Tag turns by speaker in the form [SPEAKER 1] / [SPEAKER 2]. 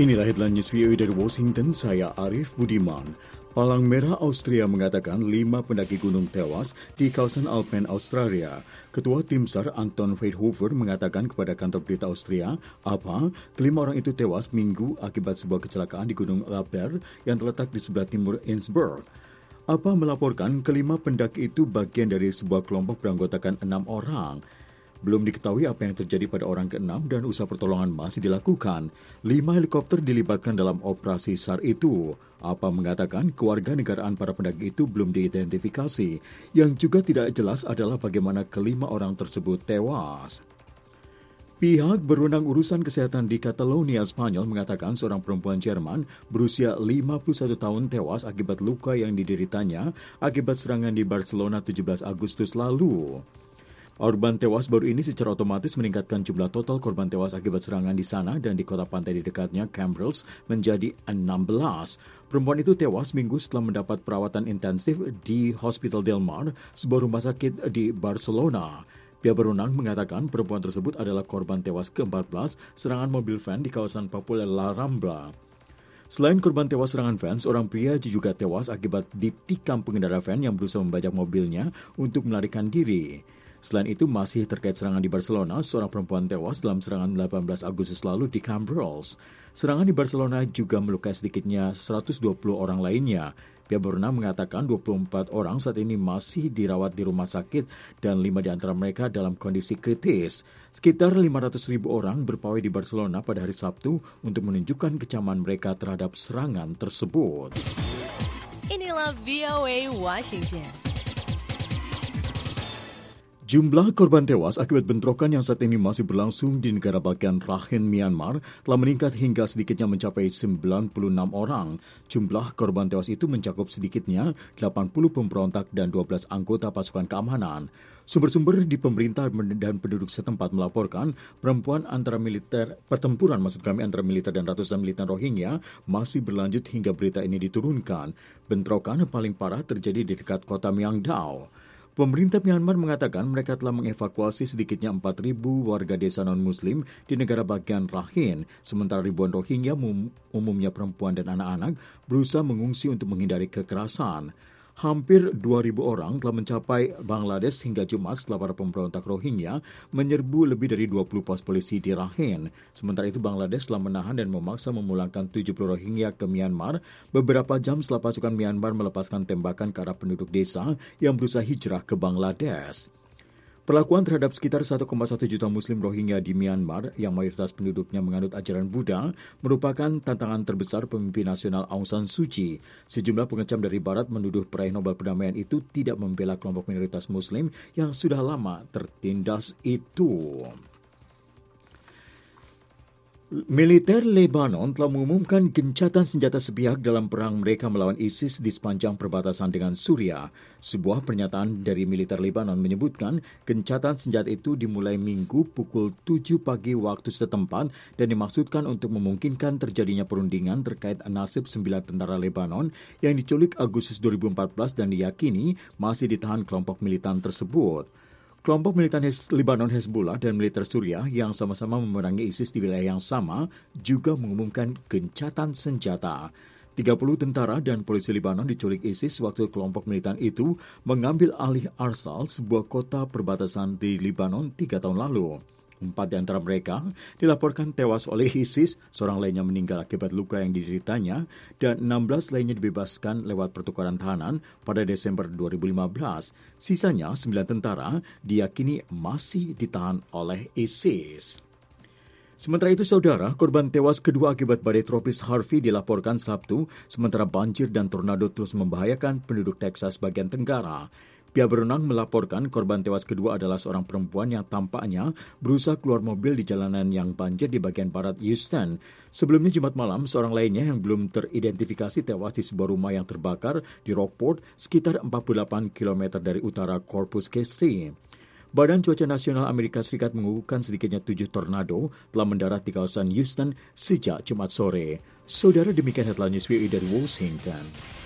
[SPEAKER 1] Inilah headline news VOA dari Washington, saya Arif Budiman. Palang Merah Austria mengatakan 5 pendaki gunung tewas di kawasan Alpen, Australia. Ketua Tim SAR Anton Veithofer mengatakan kepada kantor berita Austria, kelima orang itu tewas Minggu akibat sebuah kecelakaan di Gunung Laber yang terletak di sebelah timur Innsbruck. Melaporkan kelima pendaki itu bagian dari sebuah kelompok beranggotakan 6 orang. Belum diketahui apa yang terjadi pada orang ke-6 dan usaha pertolongan masih dilakukan. 5 helikopter dilibatkan dalam operasi SAR itu. Mengatakan keluarga negaraan para pendaki itu belum diidentifikasi. Yang juga tidak jelas adalah bagaimana kelima orang tersebut tewas. Pihak berwenang urusan kesehatan di Catalonia, Spanyol mengatakan seorang perempuan Jerman berusia 51 tahun tewas akibat luka yang dideritanya akibat serangan di Barcelona 17 Agustus lalu. Korban tewas baru ini secara otomatis meningkatkan jumlah total korban tewas akibat serangan di sana dan di kota pantai di dekatnya, Cambrils, menjadi 16. Perempuan itu tewas minggu setelah mendapat perawatan intensif di Hospital Del Mar, sebuah rumah sakit di Barcelona. Pihak berwenang mengatakan perempuan tersebut adalah korban tewas ke-14 serangan mobil van di kawasan populer La Rambla. Selain korban tewas serangan van, seorang pria juga tewas akibat ditikam pengendara van yang berusaha membajak mobilnya untuk melarikan diri. Selain itu, masih terkait serangan di Barcelona, seorang perempuan tewas dalam serangan 18 Agustus lalu di Cambrils. Serangan di Barcelona juga melukai sedikitnya 120 orang lainnya. Pihak berwenang mengatakan 24 orang saat ini masih dirawat di rumah sakit dan 5 di antara mereka dalam kondisi kritis. Sekitar 500.000 orang berpawai di Barcelona pada hari Sabtu untuk menunjukkan kecaman mereka terhadap serangan tersebut.
[SPEAKER 2] Inilah VOA Washington.
[SPEAKER 1] Jumlah korban tewas akibat bentrokan yang saat ini masih berlangsung di negara bagian Rakhine, Myanmar telah meningkat hingga sedikitnya mencapai 96 orang. Jumlah korban tewas itu mencakup sedikitnya 80 pemberontak dan 12 anggota pasukan keamanan. Sumber-sumber di pemerintah dan penduduk setempat melaporkan pertempuran antara militer dan ratusan militan Rohingya masih berlanjut hingga berita ini diturunkan. Bentrokan paling parah terjadi di dekat kota Myang Dao. Pemerintah Myanmar mengatakan mereka telah mengevakuasi sedikitnya 4.000 warga desa non-muslim di negara bagian Rakhine, sementara ribuan Rohingya, umumnya perempuan dan anak-anak, berusaha mengungsi untuk menghindari kekerasan. Hampir 2.000 orang telah mencapai Bangladesh hingga Jumat setelah para pemberontak Rohingya menyerbu lebih dari 20 pos polisi di Rakhine. Sementara itu Bangladesh telah menahan dan memaksa memulangkan 70 Rohingya ke Myanmar beberapa jam setelah pasukan Myanmar melepaskan tembakan ke arah penduduk desa yang berusaha hijrah ke Bangladesh. Perlakuan terhadap sekitar 1,1 juta Muslim Rohingya di Myanmar yang mayoritas penduduknya menganut ajaran Buddha merupakan tantangan terbesar pemimpin nasional Aung San Suu Kyi. Sejumlah pengecam dari Barat menuduh peraih Nobel Perdamaian itu tidak membela kelompok minoritas Muslim yang sudah lama tertindas itu. Militer Lebanon telah mengumumkan gencatan senjata sepihak dalam perang mereka melawan ISIS di sepanjang perbatasan dengan Suriah. Sebuah pernyataan dari militer Lebanon menyebutkan gencatan senjata itu dimulai Minggu pukul 7 pagi waktu setempat dan dimaksudkan untuk memungkinkan terjadinya perundingan terkait nasib 9 tentara Lebanon yang diculik Agustus 2014 dan diyakini masih ditahan kelompok militan tersebut. Kelompok militan Lebanon Hezbollah dan militer Suriah yang sama-sama memerangi ISIS di wilayah yang sama juga mengumumkan gencatan senjata. 30 tentara dan polisi Lebanon diculik ISIS waktu kelompok militan itu mengambil alih Arsal, sebuah kota perbatasan di Lebanon 3 tahun lalu. 4 di antara mereka dilaporkan tewas oleh ISIS, seorang lainnya meninggal akibat luka yang dideritanya, dan 16 lainnya dibebaskan lewat pertukaran tahanan pada Desember 2015. Sisanya 9 tentara diyakini masih ditahan oleh ISIS. Sementara itu, saudara, korban tewas kedua akibat badai tropis Harvey dilaporkan Sabtu, sementara banjir dan tornado terus membahayakan penduduk Texas bagian tenggara. Pihak berwenang melaporkan korban tewas kedua adalah seorang perempuan yang tampaknya berusaha keluar mobil di jalanan yang banjir di bagian barat Houston. Sebelumnya Jumat malam, seorang lainnya yang belum teridentifikasi tewas di sebuah rumah yang terbakar di Rockport, sekitar 48 km dari utara Corpus Christi. Badan Cuaca Nasional Amerika Serikat mengukuhkan sedikitnya 7 tornado telah mendarat di kawasan Houston sejak Jumat sore. Saudara, demikian headline news dari Washington.